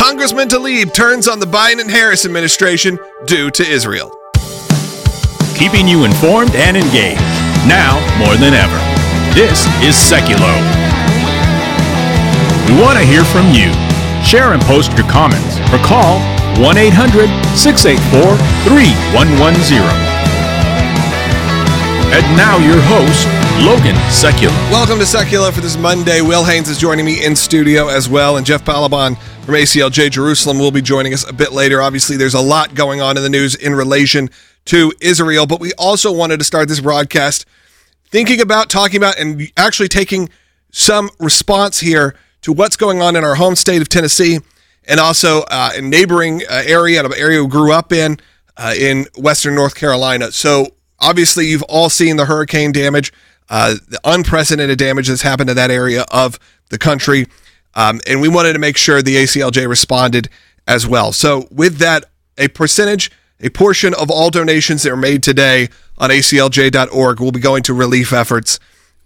Congressman Tlaib turns on the Biden and Harris administration due to Israel. Keeping you informed and engaged, now more than ever. This is Seculo. We want to hear from you. Share and post your comments or call 1-800-684-3110. And now your host, Logan Seculo. Welcome to Seculo for this Monday. Will Haynes is joining me in studio as well, and Jeff Balaban from ACLJ Jerusalem will be joining us a bit later. Obviously, there's a lot going on in the news in relation to Israel, but we also wanted to start this broadcast thinking about, talking about, and actually taking some response here to what's going on in our home state of Tennessee, and also a neighboring area, an area we grew up in western North Carolina. So obviously you've all seen the hurricane damage, the unprecedented damage that's happened to that area of the country, and we wanted to make sure the ACLJ responded as well. So with that, a portion of all donations that are made today on aclj.org will be going to relief efforts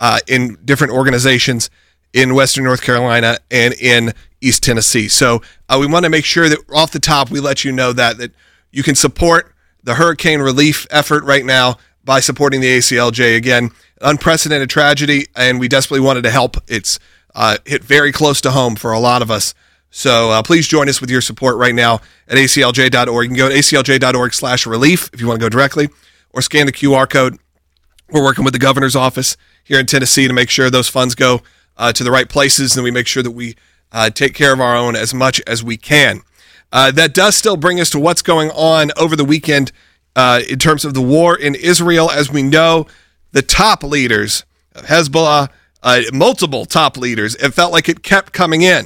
in different organizations in Western North Carolina and in East Tennessee. So we want to make sure that off the top we let you know that you can support the hurricane relief effort right now by supporting the ACLJ. Again, unprecedented tragedy, and we desperately wanted to help. It's hit very close to home for a lot of us. So please join us with your support right now at aclj.org. You can go to aclj.org/relief if you want to go directly, or scan the QR code. We're working with the governor's office here in Tennessee to make sure those funds go to the right places, and we make sure that we take care of our own as much as we can. That does still bring us to what's going on over the weekend in terms of the war in Israel. As we know, the top leaders of Hezbollah, multiple top leaders, it felt like it kept coming in,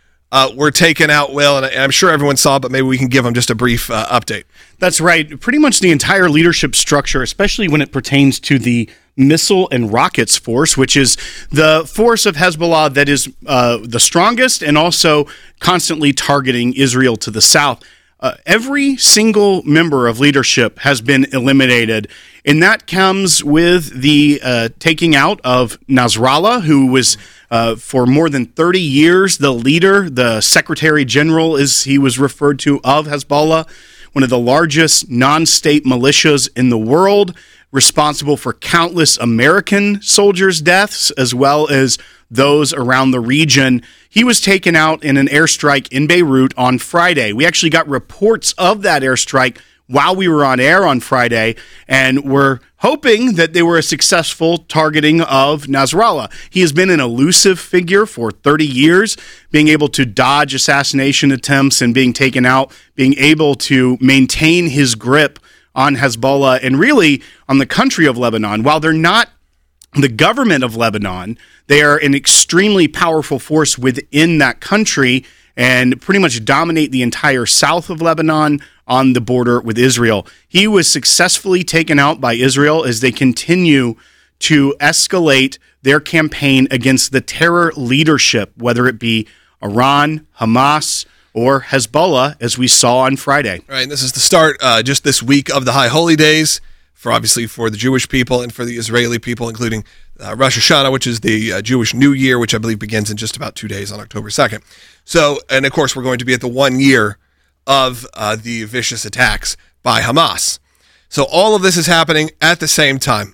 were taken out, Will, and I'm sure everyone saw, but maybe we can give them just a brief update. That's right. Pretty much the entire leadership structure, especially when it pertains to the Missile and Rockets Force, which is the force of Hezbollah that is the strongest and also constantly targeting Israel to the south. Every single member of leadership has been eliminated, and that comes with the taking out of Nasrallah, who was for more than 30 years the leader, the Secretary General, as he was referred to, of Hezbollah, one of the largest non-state militias in the world, responsible for countless American soldiers' deaths, as well as those around the region. He was taken out in an airstrike in Beirut on Friday. We actually got reports of that airstrike while we were on air on Friday, and we're hoping that they were a successful targeting of Nasrallah. He has been an elusive figure for 30 years, being able to dodge assassination attempts and being taken out, being able to maintain his grip on Hezbollah and really on the country of Lebanon. While they're not the government of Lebanon, they are an extremely powerful force within that country and pretty much dominate the entire south of Lebanon on the border with Israel. He was successfully taken out by Israel as they continue to escalate their campaign against the terror leadership, whether it be Iran, Hamas, or Hezbollah, as we saw on Friday. All right, and this is the start just this week of the High Holy Days, for the Jewish people and for the Israeli people, including Rosh Hashanah, which is the Jewish New Year, which I believe begins in just about 2 days on October 2nd. So, and of course, we're going to be at the 1 year of the vicious attacks by Hamas. So all of this is happening at the same time.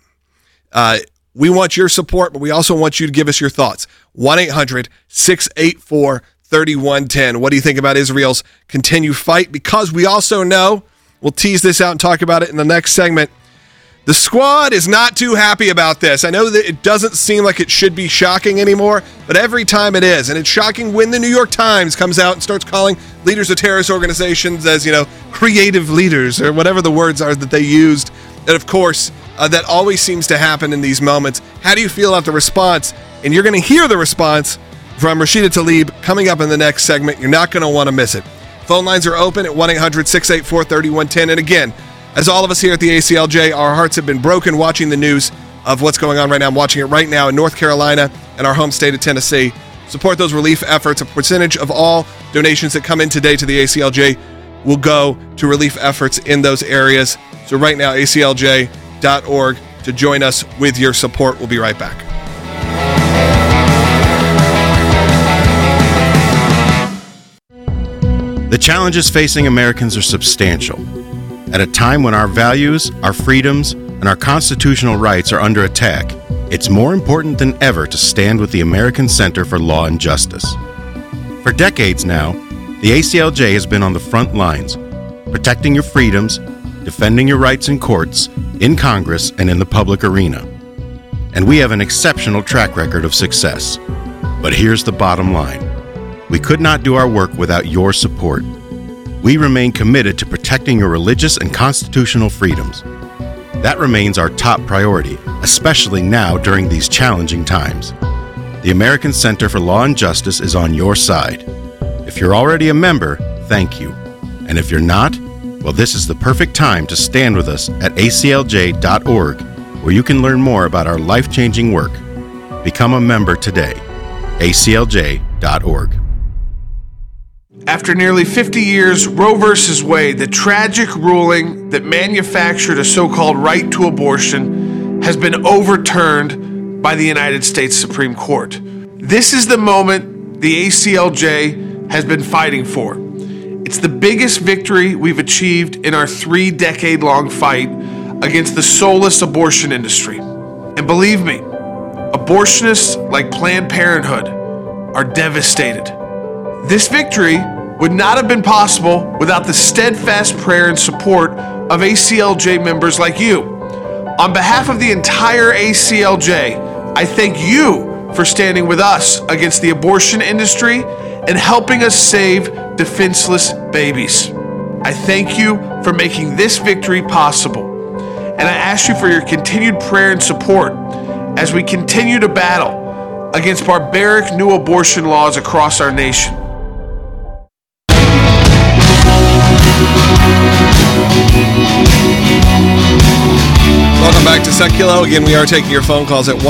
We want your support, but we also want you to give us your thoughts. 1-800-684-3110. What do you think about Israel's continued fight? Because we also know, we'll tease this out and talk about it in the next segment, the squad is not too happy about this. I know that it doesn't seem like it should be shocking anymore, but every time it is. And it's shocking when the New York Times comes out and starts calling leaders of terrorist organizations as, creative leaders, or whatever the words are that they used. And of course, that always seems to happen in these moments. How do you feel about the response? And you're going to hear the response from Rashida Tlaib coming up in the next segment. You're not going to want to miss it. Phone lines are open at 1-800-684-3110. And again, as all of us here at the ACLJ, our hearts have been broken watching the news of what's going on right now. I'm watching it right now in North Carolina and our home state of Tennessee. Support those relief efforts. A percentage of all donations that come in today to the ACLJ will go to relief efforts in those areas. So right now, aclj.org to join us with your support. We'll be right back. The challenges facing Americans are substantial. At a time when our values, our freedoms, and our constitutional rights are under attack, it's more important than ever to stand with the American Center for Law and Justice. For decades now, the ACLJ has been on the front lines, protecting your freedoms, defending your rights in courts, in Congress, and in the public arena. And we have an exceptional track record of success. But here's the bottom line. We could not do our work without your support. We remain committed to protecting your religious and constitutional freedoms. That remains our top priority, especially now during these challenging times. The American Center for Law and Justice is on your side. If you're already a member, thank you. And if you're not, well, this is the perfect time to stand with us at aclj.org, where you can learn more about our life-changing work. Become a member today. aclj.org. After nearly 50 years, Roe v. Wade, the tragic ruling that manufactured a so-called right to abortion, has been overturned by the United States Supreme Court. This is the moment the ACLJ has been fighting for. It's the biggest victory we've achieved in our 3-decade-long fight against the soulless abortion industry. And believe me, abortionists like Planned Parenthood are devastated. This victory would not have been possible without the steadfast prayer and support of ACLJ members like you. On behalf of the entire ACLJ, I thank you for standing with us against the abortion industry and helping us save defenseless babies. I thank you for making this victory possible. And I ask you for your continued prayer and support as we continue to battle against barbaric new abortion laws across our nation. Welcome back to Seculo. Again, we are taking your phone calls at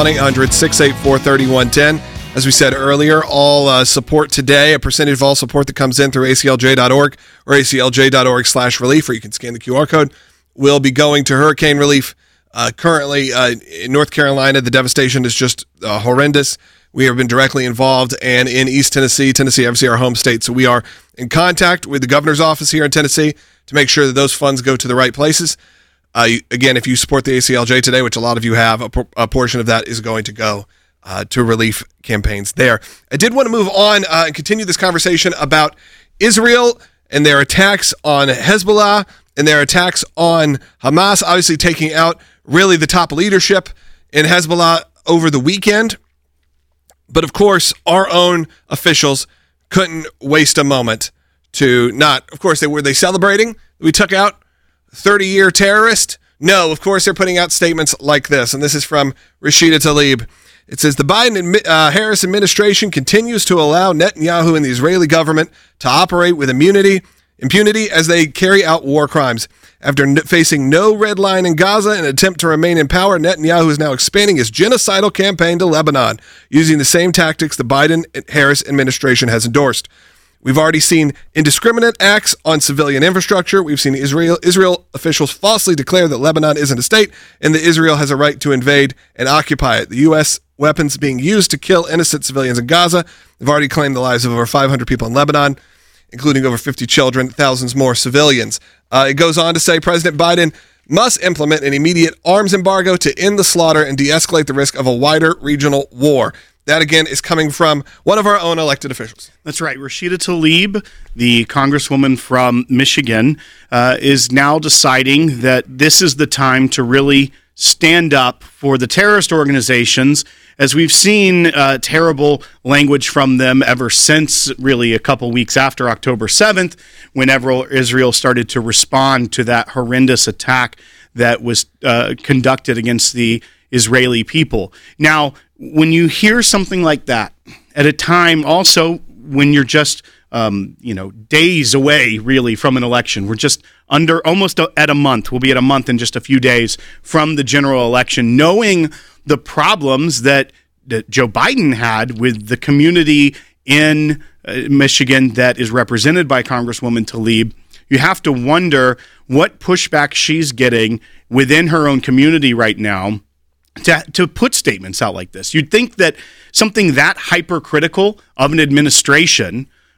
1-800-684-3110. As we said earlier, all support today, a percentage of all support that comes in through aclj.org or aclj.org/relief, or you can scan the QR code, will be going to hurricane relief. Currently, in North Carolina, the devastation is just horrendous. We have been directly involved, and in East Tennessee, obviously our home state, so we are in contact with the governor's office here in Tennessee to make sure that those funds go to the right places. Again, if you support the ACLJ today, which a lot of you have, a portion of that is going to go to relief campaigns there. I did want to move on and continue this conversation about Israel and their attacks on Hezbollah and their attacks on Hamas, obviously taking out really the top leadership in Hezbollah over the weekend. But of course, our own officials couldn't waste a moment to not, of course, were they celebrating? We took out 30-year terrorist? No, of course, they're putting out statements like this. And this is from Rashida Tlaib. It says, the Biden-Harris administration continues to allow Netanyahu and the Israeli government to operate with impunity as they carry out war crimes. After facing no red line in Gaza in an attempt to remain in power, Netanyahu is now expanding his genocidal campaign to Lebanon, using the same tactics the Biden-Harris administration has endorsed. We've already seen indiscriminate acts on civilian infrastructure. We've seen Israel officials falsely declare that Lebanon isn't a state and that Israel has a right to invade and occupy it. The U.S. weapons being used to kill innocent civilians in Gaza have already claimed the lives of over 500 people in Lebanon, including over 50 children, thousands more civilians. It goes on to say President Biden must implement an immediate arms embargo to end the slaughter and de-escalate the risk of a wider regional war. That, again, is coming from one of our own elected officials. That's right. Rashida Tlaib, the congresswoman from Michigan, is now deciding that this is the time to really stand up for the terrorist organizations, as we've seen terrible language from them ever since, really, a couple weeks after October 7th, whenever Israel started to respond to that horrendous attack that was conducted against the Israeli people. Now, when you hear something like that, at a time also when you're just days away, really, from an election. We're just almost at a month. We'll be at a month in just a few days from the general election, knowing the problems that Joe Biden had with the community in Michigan that is represented by Congresswoman Tlaib. You have to wonder what pushback she's getting within her own community right now to put statements out like this. You'd think that something that hypercritical of an administration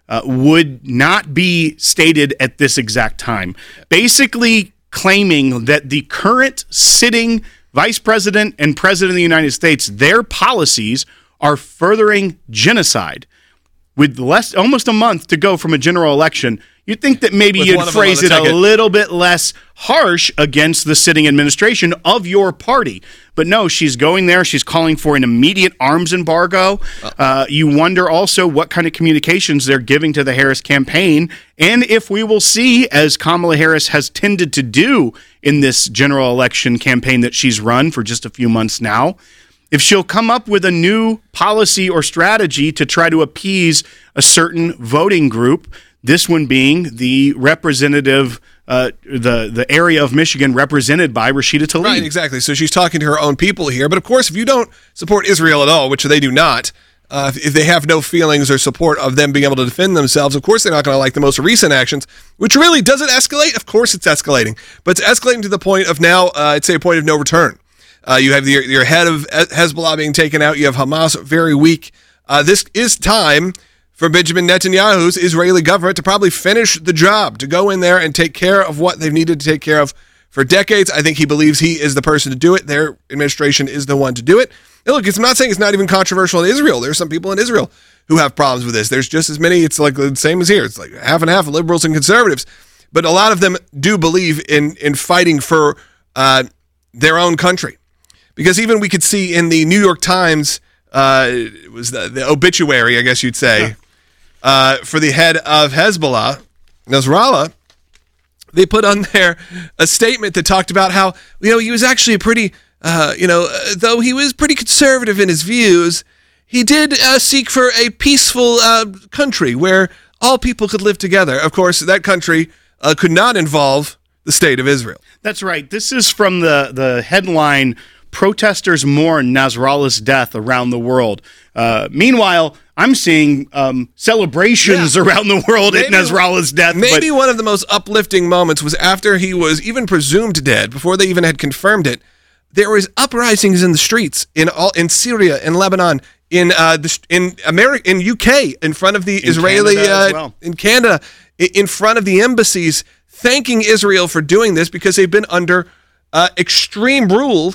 would not be stated at this exact time. Basically claiming that the current sitting vice president and president of the United States, their policies are furthering genocide. With almost a month to go from a general election, you'd think that maybe you'd phrase it a little bit less harsh against the sitting administration of your party. But no, she's going there. She's calling for an immediate arms embargo. You wonder also what kind of communications they're giving to the Harris campaign, and if we will see, as Kamala Harris has tended to do in this general election campaign that she's run for just a few months now, if she'll come up with a new policy or strategy to try to appease a certain voting group, this one being the representative, the area of Michigan represented by Rashida Tlaib. Right, exactly. So she's talking to her own people here. But of course, if you don't support Israel at all, which they do not, if they have no feelings or support of them being able to defend themselves, of course they're not going to like the most recent actions, which really, does it escalate? Of course it's escalating. But it's escalating to the point of now, I'd say a point of no return. You have your head of Hezbollah being taken out. You have Hamas very weak. This is time for Benjamin Netanyahu's Israeli government to probably finish the job, to go in there and take care of what they've needed to take care of for decades. I think he believes he is the person to do it. Their administration is the one to do it. And look, I'm not saying it's not even controversial in Israel. There's some people in Israel who have problems with this. There's just as many. It's like the same as here. It's like half and half, liberals and conservatives. But a lot of them do believe in fighting for their own country. Because even we could see in the New York Times, it was the obituary, I guess you'd say, for the head of Hezbollah, Nasrallah, they put on there a statement that talked about how, he was actually a pretty, though he was pretty conservative in his views, he did seek for a peaceful country where all people could live together. Of course, that country could not involve the state of Israel. That's right. This is from the headline, "Protesters mourn Nasrallah's death around the world." Meanwhile, I'm seeing celebrations around the world at Nasrallah's death. Maybe one of the most uplifting moments was after he was even presumed dead, before they even had confirmed it. There was uprisings in the streets in Syria, in Lebanon, in America, in UK, in front of the Israeli, in Canada, in front of the embassies, thanking Israel for doing this because they've been under extreme rule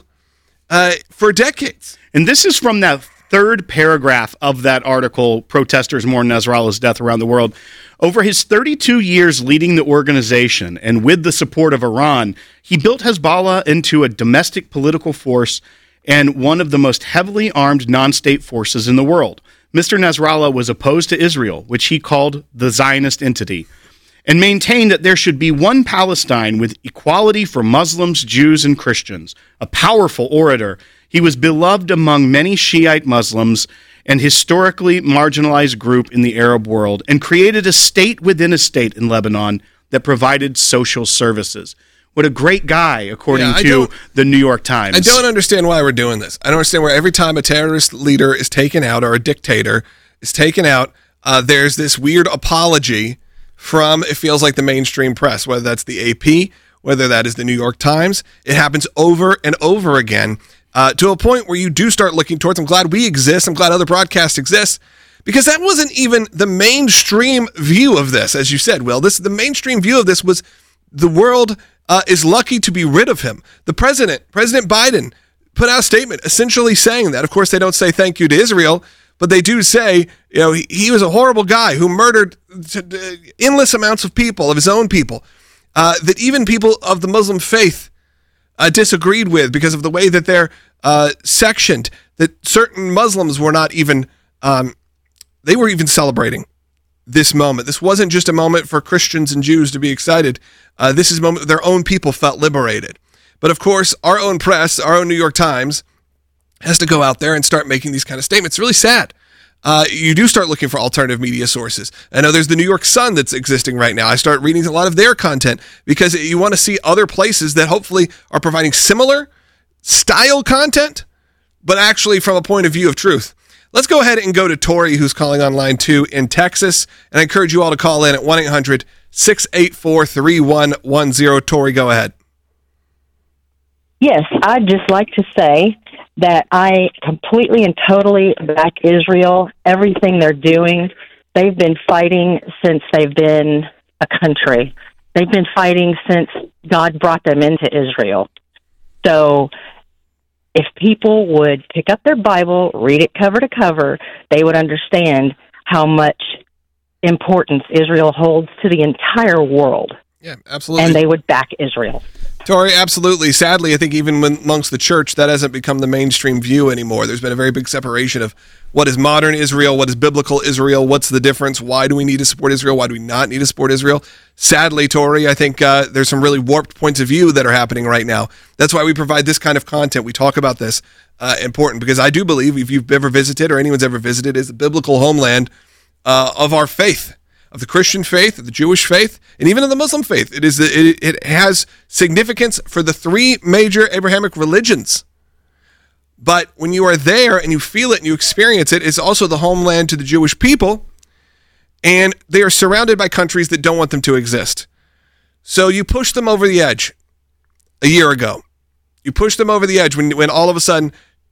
for decades. And this is from that third paragraph of that article, "Protesters Mourn Nasrallah's Death Around the World." Over his 32 years leading the organization and with the support of Iran, he built Hezbollah into a domestic political force and one of the most heavily armed non-state forces in the world. Mr. Nasrallah was opposed to Israel, which he called the Zionist entity, and maintained that there should be one Palestine with equality for Muslims, Jews, and Christians. A powerful orator, he was beloved among many Shiite Muslims and historically marginalized group in the Arab world, and created a state within a state in Lebanon that provided social services. What a great guy, according to the New York Times. I don't understand why we're doing this. I don't understand why every time a terrorist leader is taken out or a dictator is taken out, there's this weird apology from, it feels like, the mainstream press, whether that's the AP, whether that is the New York Times. It happens over and over again to a point where you do start looking towards, I'm glad we exist, I'm glad other broadcasts exist, because that wasn't even the mainstream view of this, as you said, Will. The mainstream view of this was the world is lucky to be rid of him. The President Biden, put out a statement essentially saying that. Of course, they don't say thank you to Israel, but they do say, he was a horrible guy who murdered endless amounts of people, of his own people, that even people of the Muslim faith disagreed with because of the way that they're sectioned, that certain Muslims were not even, they were even celebrating this moment. This wasn't just a moment for Christians and Jews to be excited. This is a moment their own people felt liberated. But of course, our own press, our own New York Times, has to go out there and start making these kind of statements. It's really sad. You do start looking for alternative media sources. I know there's the New York Sun that's existing right now. I start reading a lot of their content because you want to see other places that hopefully are providing similar style content, but actually from a point of view of truth. Let's go ahead and go to Tori, who's calling on line 2 in Texas. And I encourage you all to call in at 1-800-684-3110. Tori, go ahead. Yes, I'd just like to say that I completely and totally back Israel, everything they're doing. they've been fighting since they've been a country. They've been fighting since God brought them into Israel. So if people would pick up their Bible, read it cover to cover, they would understand how much importance Israel holds to the entire world. Yeah, absolutely. And they would back Israel. Tori, absolutely. Sadly, I think even amongst the church, that hasn't become the mainstream view anymore. There's been a very big separation of what is modern Israel, what is biblical Israel, what's the difference, why do we need to support Israel, why do we not need to support Israel? Sadly, Tori, I think there's some really warped points of view that are happening right now. That's why we provide this kind of content. We talk about this, important, because I do believe, if you've ever visited or anyone's ever visited, is the biblical homeland of our faith, of the Christian faith, of the Jewish faith, and even of the Muslim faith. It has significance for the three major Abrahamic religions. But when you are there and you feel it and you experience it, it's also the homeland to the Jewish people, and they are surrounded by countries that don't want them to exist. So you push them over the edge a year ago. You push them over the edge when all of a sudden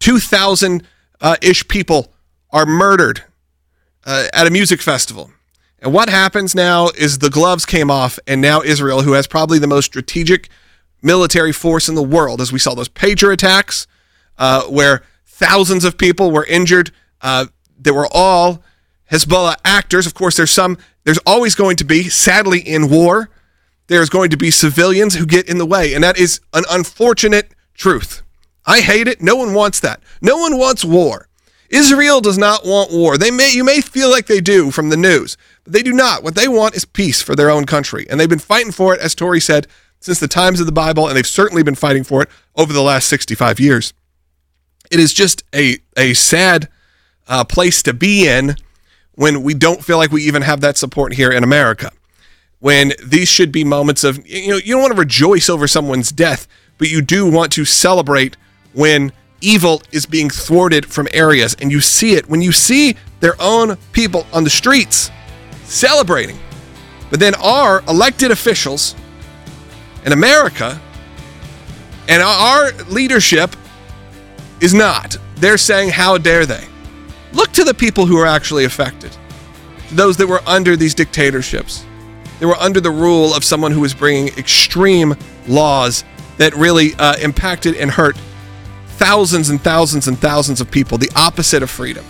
2,000-ish people are murdered at a music festival. And what happens now is the gloves came off, and now Israel, who has probably the most strategic military force in the world, as we saw those pager attacks, where thousands of people were injured, they were all Hezbollah actors. Of course, there's always going to be, sadly in war, there's going to be civilians who get in the way, and that is an unfortunate truth. I hate it. No one wants that. No one wants war. Israel does not want war. You may feel like they do from the news, but they do not. What they want is peace for their own country. And they've been fighting for it, as Tori said, since the times of the Bible, and they've certainly been fighting for it over the last 65 years. It is just a sad place to be in when we don't feel like we even have that support here in America. When these should be moments of, you don't want to rejoice over someone's death, but you do want to celebrate when evil is being thwarted from areas, and you see it when you see their own people on the streets celebrating. But then our elected officials in America and our leadership is not. They're saying, how dare they? Look to the people who are actually affected, those that were under these dictatorships. They were under the rule of someone who was bringing extreme laws that really impacted and hurt thousands and thousands and thousands of people, the opposite of freedom.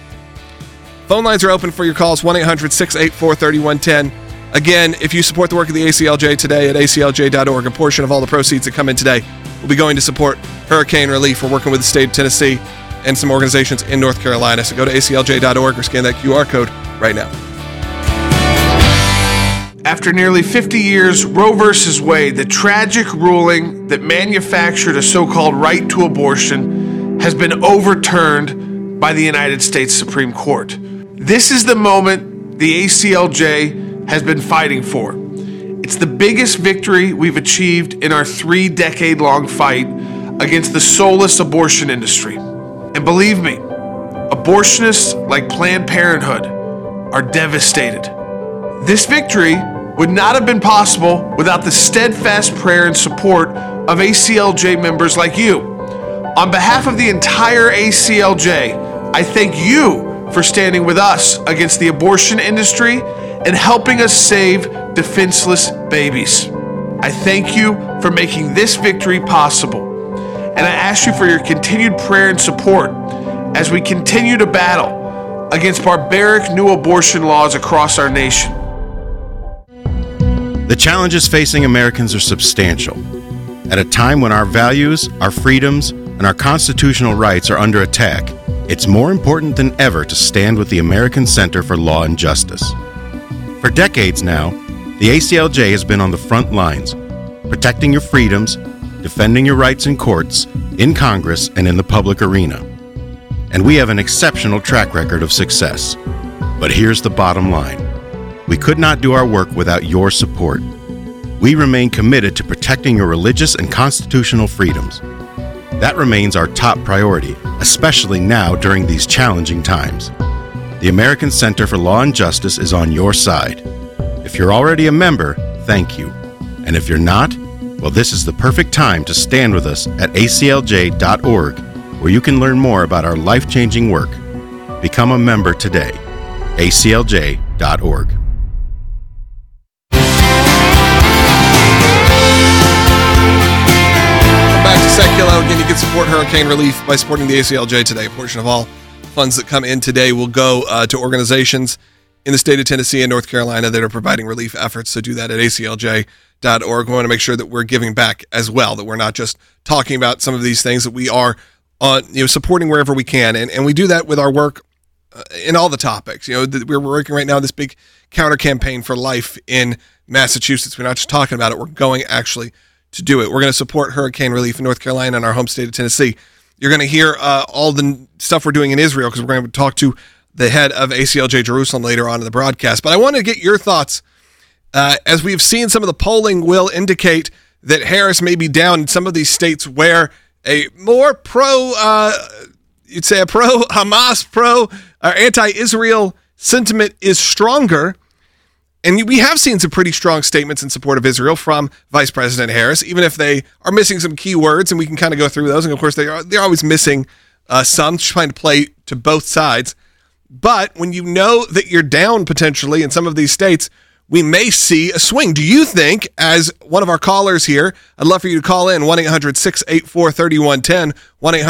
Phone lines are open for your calls, 1-800-684-3110. Again, if you support the work of the ACLJ today at aclj.org, a portion of all the proceeds that come in today will be going to support hurricane relief. We're working with the state of Tennessee and some organizations in North Carolina. So go to aclj.org or scan that QR code right now. After nearly 50 years, Roe v. Wade, the tragic ruling that manufactured a so-called right to abortion, has been overturned by the United States Supreme Court. This is the moment the ACLJ has been fighting for. It's the biggest victory we've achieved in our 3-decade-long fight against the soulless abortion industry. And believe me, abortionists like Planned Parenthood are devastated. This victory would not have been possible without the steadfast prayer and support of ACLJ members like you. On behalf of the entire ACLJ, I thank you for standing with us against the abortion industry and helping us save defenseless babies. I thank you for making this victory possible, and I ask you for your continued prayer and support as we continue to battle against barbaric new abortion laws across our nation. The challenges facing Americans are substantial. At a time when our values, our freedoms, and our constitutional rights are under attack, it's more important than ever to stand with the American Center for Law and Justice. For decades now, the ACLJ has been on the front lines, protecting your freedoms, defending your rights in courts, in Congress, and in the public arena. And we have an exceptional track record of success. But here's the bottom line. We could not do our work without your support. We remain committed to protecting your religious and constitutional freedoms. That remains our top priority, especially now during these challenging times. The American Center for Law and Justice is on your side. If you're already a member, thank you. And if you're not, well, this is the perfect time to stand with us at aclj.org, where you can learn more about our life-changing work. Become a member today. aclj.org. Back to Seculo. Again, you can support hurricane relief by supporting the ACLJ today. A portion of all funds that come in today will go to organizations in the state of Tennessee and North Carolina that are providing relief efforts. So do that at aclj.org. We want to make sure that we're giving back as well, that we're not just talking about some of these things, that we are supporting wherever we can. And we do that with our work in all the topics. We're working right now this big counter campaign for life in Massachusetts. We're not just talking about it. We're going actually to do it. We're going to support hurricane relief in North Carolina and our home state of Tennessee. You're going to hear all the stuff we're doing in Israel, because we're going to talk to the head of ACLJ Jerusalem later on in the broadcast. But I want to get your thoughts. As we've seen, some of the polling will indicate that Harris may be down in some of these states where a more pro-Hamas, anti-Israel sentiment is stronger. And we have seen some pretty strong statements in support of Israel from Vice President Harris, even if they are missing some key words, and we can kind of go through those. And of course, they're always missing some, trying to play to both sides. But when you know that you're down potentially in some of these states, we may see a swing. Do you think, as one of our callers here, I'd love for you to call in 1-800-684-3110,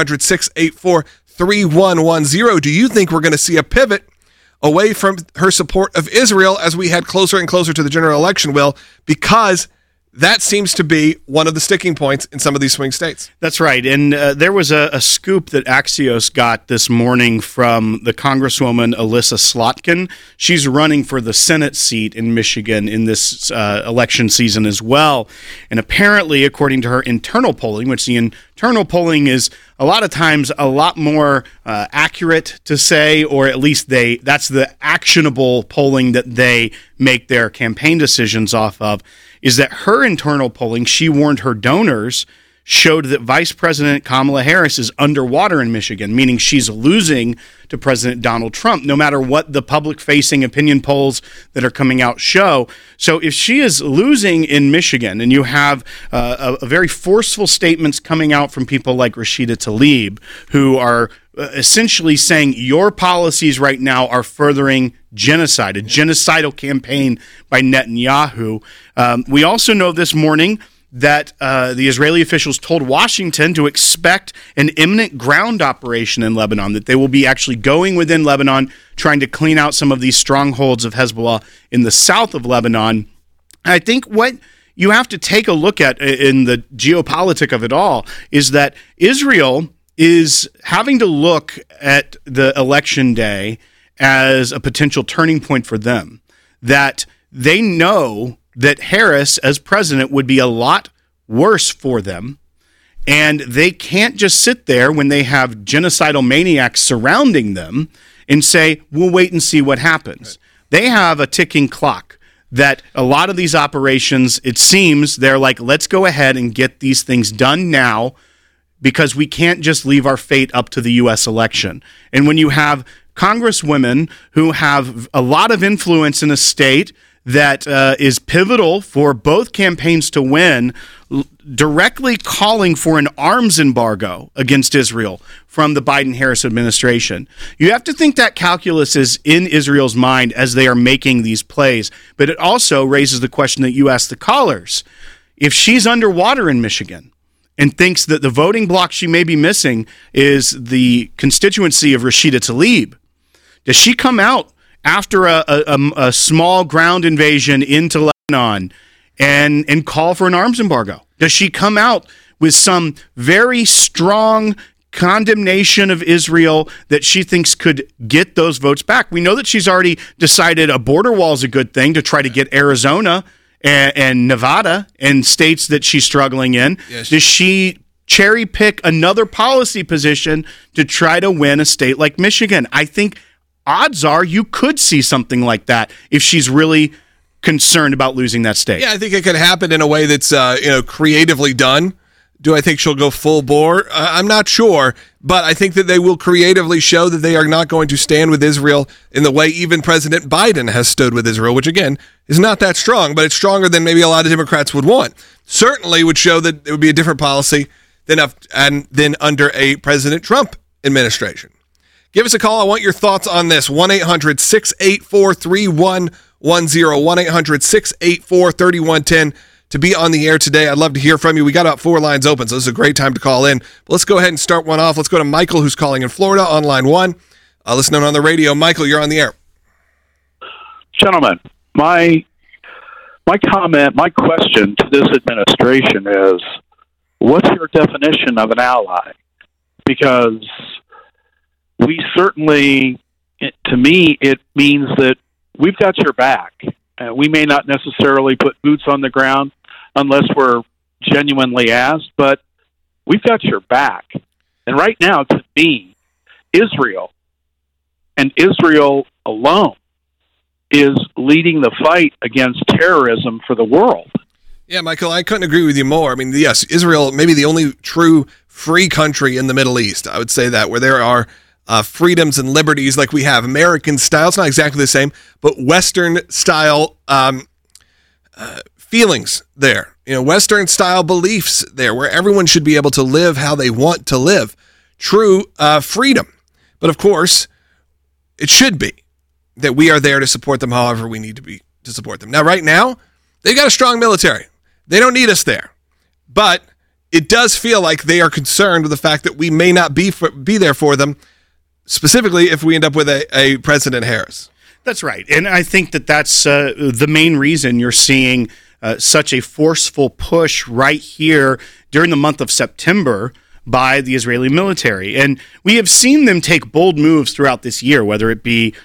1-800-684-3110. Do you think we're going to see a pivot away from her support of Israel as we head closer and closer to the general election, Will, because that seems to be one of the sticking points in some of these swing states? That's right. And there was a scoop that Axios got this morning from the Congresswoman Alyssa Slotkin. She's running for the Senate seat in Michigan in this election season as well. And apparently, according to her internal polling, which the internal polling is a lot of times a lot more accurate to say, or at least that's the actionable polling that they make their campaign decisions off of, is that her internal polling, she warned her donors, showed that Vice President Kamala Harris is underwater in Michigan, meaning she's losing to President Donald Trump, no matter what the public-facing opinion polls that are coming out show. So if she is losing in Michigan, and you have a very forceful statements coming out from people like Rashida Tlaib, who are essentially saying your policies right now are furthering genocide, a genocidal campaign by Netanyahu. We also know this morning that the Israeli officials told Washington to expect an imminent ground operation in Lebanon, that they will be actually going within Lebanon, trying to clean out some of these strongholds of Hezbollah in the south of Lebanon. I think what you have to take a look at in the geopolitics of it all is that Israel is having to look at the election day as a potential turning point for them, that they know that Harris as president would be a lot worse for them, and they can't just sit there when they have genocidal maniacs surrounding them and say, we'll wait and see what happens. They have a ticking clock that a lot of these operations, it seems, they're like, let's go ahead and get these things done now, because we can't just leave our fate up to the U.S. election. And when you have congresswomen who have a lot of influence in a state that is pivotal for both campaigns to win, directly calling for an arms embargo against Israel from the Biden-Harris administration. You have to think that calculus is in Israel's mind as they are making these plays, but it also raises the question that you asked the callers. If she's underwater in Michigan and thinks that the voting bloc she may be missing is the constituency of Rashida Tlaib, does she come out after a small ground invasion into Lebanon and call for an arms embargo? Does she come out with some very strong condemnation of Israel that she thinks could get those votes back? We know that she's already decided a border wall is a good thing to try to get Arizona and Nevada and states that she's struggling in. Yes. Does she cherry pick another policy position to try to win a state like Michigan? I think odds are you could see something like that if she's really concerned about losing that state. Yeah, I think it could happen in a way that's creatively done. Do I think she'll go full bore? I'm not sure, but I think that they will creatively show that they are not going to stand with Israel in the way even President Biden has stood with Israel, which again is not that strong, but it's stronger than maybe a lot of Democrats would want. Certainly would show that it would be a different policy than under a President Trump administration. Give us a call. I want your thoughts on this. 1-800-684-3110. 1-800-684-3110 to be on the air today. I'd love to hear from you. We got about 4 lines open, so this is a great time to call in. But let's go ahead and start one off. Let's go to Michael, who's calling in Florida on line 1. Listening on the radio. Michael, you're on the air. Gentlemen, my comment, my question to this administration is, what's your definition of an ally? Because we certainly, to me, it means that we've got your back. We may not necessarily put boots on the ground unless we're genuinely asked, but we've got your back. And right now, to me, Israel, and Israel alone, is leading the fight against terrorism for the world. Yeah, Michael, I couldn't agree with you more. I mean, yes, Israel may be the only true free country in the Middle East. I would say that, where there are freedoms and liberties like we have. American style, it's not exactly the same, but Western style feelings there. Western style beliefs there, where everyone should be able to live how they want to live. True freedom. But of course, it should be that we are there to support them however we need to be to support them. Now, right now, they've got a strong military. They don't need us there. But it does feel like they are concerned with the fact that we may not be there for them, specifically if we end up with a President Harris. That's right. And I think that that's the main reason you're seeing such a forceful push right here during the month of September by the Israeli military. And we have seen them take bold moves throughout this year, whether it be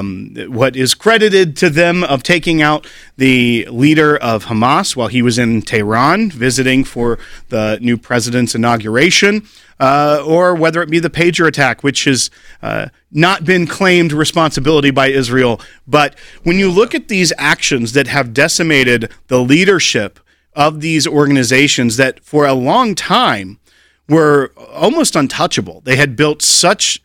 what is credited to them of taking out the leader of Hamas while he was in Tehran visiting for the new president's inauguration, or whether it be the pager attack, which has not been claimed responsibility by Israel. But when you look at these actions that have decimated the leadership of these organizations that for a long time were almost untouchable. They had built such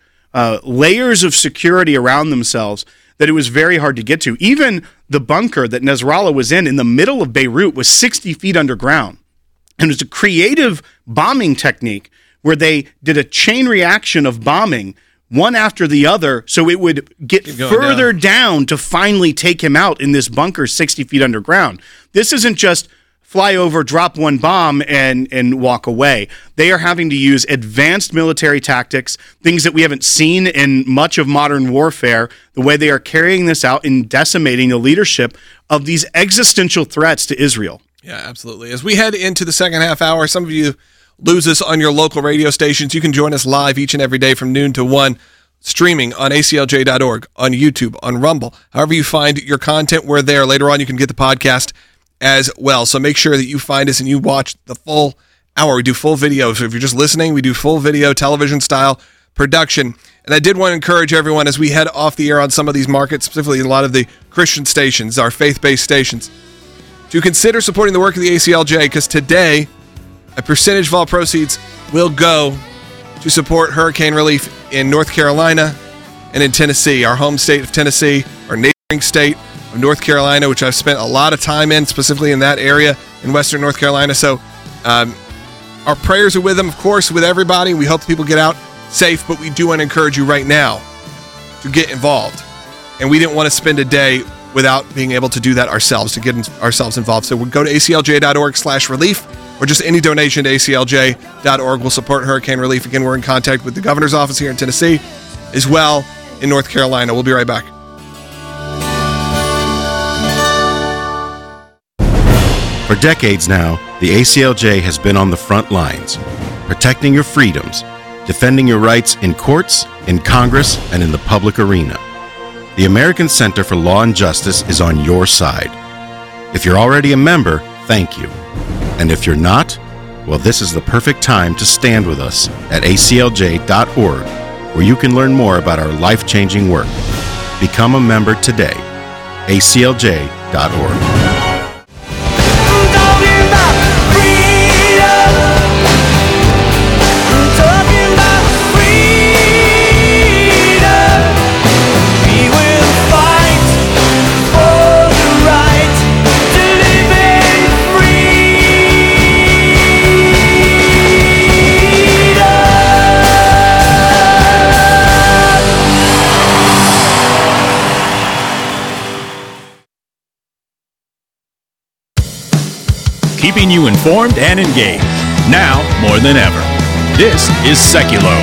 layers of security around themselves that it was very hard to get to. Even the bunker that Nasrallah was in the middle of Beirut was 60 feet underground. And it was a creative bombing technique where they did a chain reaction of bombing one after the other, so it would get further down to finally take him out in this bunker 60 feet underground. This isn't just fly over, drop one bomb, and walk away. They are having to use advanced military tactics, things that we haven't seen in much of modern warfare, the way they are carrying this out and decimating the leadership of these existential threats to Israel. Yeah, absolutely. As we head into the second half hour, some of you lose us on your local radio stations. You can join us live each and every day from noon to 1, streaming on aclj.org, on YouTube, on Rumble. However you find your content, we're there. Later on, you can get the podcast as well. So make sure that you find us and you watch the full hour. We do full video. So if you're just listening, we do full video, television style production. And I did want to encourage everyone as we head off the air on some of these markets, specifically a lot of the Christian stations, our faith-based stations, to consider supporting the work of the ACLJ, because today a percentage of all proceeds will go to support hurricane relief in North Carolina and in Tennessee, our home state of Tennessee, our neighboring state of North Carolina, which I've spent a lot of time in, specifically in that area in western North Carolina. So our prayers are with them, of course, with everybody. We hope that people get out safe, but we do want to encourage you right now to get involved. And we didn't want to spend a day without being able to do that ourselves, to get ourselves involved. So we'll go to aclj.org/relief, or just any donation to aclj.org will support hurricane relief. Again, we're in contact with the governor's office here in Tennessee, as well in North Carolina. We'll be right back. For decades now, the ACLJ has been on the front lines, protecting your freedoms, defending your rights in courts, in Congress, and in the public arena. The American Center for Law and Justice is on your side. If you're already a member, thank you. And if you're not, well, this is the perfect time to stand with us at aclj.org, where you can learn more about our life-changing work. Become a member today. aclj.org. keeping you informed and engaged. Now more than ever. This is Seculo.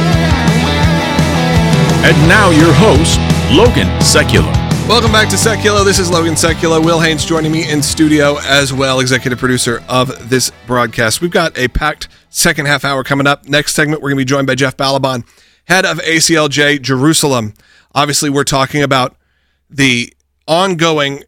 And now your host, Logan Seculo. Welcome back to Seculo. This is Logan Seculo. Will Haynes joining me in studio as well, executive producer of this broadcast. We've got a packed second half hour coming up. Next segment, we're going to be joined by Jeff Balaban, head of ACLJ Jerusalem. Obviously, we're talking about the ongoing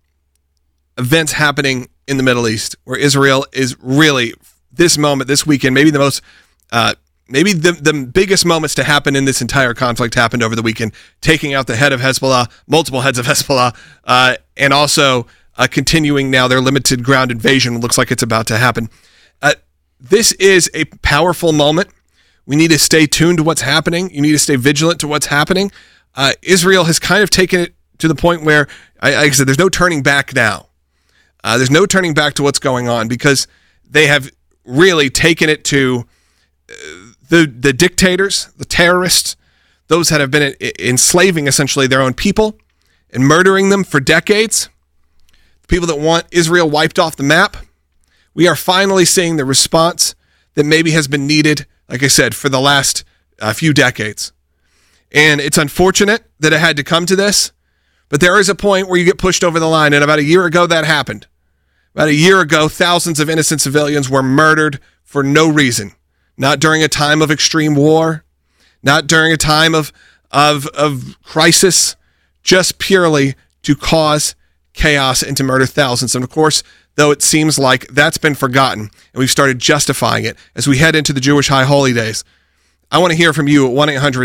events happening in the Middle East, where Israel is really, this moment, this weekend, maybe the most, maybe the biggest moments to happen in this entire conflict happened over the weekend, taking out the head of Hezbollah, multiple heads of Hezbollah, and also continuing now their limited ground invasion. Looks like it's about to happen. This is a powerful moment. We need to stay tuned to what's happening. You need to stay vigilant to what's happening. Israel has kind of taken it to the point where, like I said, there's no turning back now. There's no turning back to what's going on because they have really taken it to the dictators, the terrorists, those that have been enslaving essentially their own people and murdering them for decades, the people that want Israel wiped off the map. We are finally seeing the response that maybe has been needed, like I said, for the last few decades. And it's unfortunate that it had to come to this, but there is a point where you get pushed over the line, and about a year ago that happened. About a year ago, thousands of innocent civilians were murdered for no reason. Not during a time of extreme war, not during a time of crisis, just purely to cause chaos and to murder thousands. And of course, though it seems like that's been forgotten, and we've started justifying it as we head into the Jewish High Holy Days, I want to hear from you at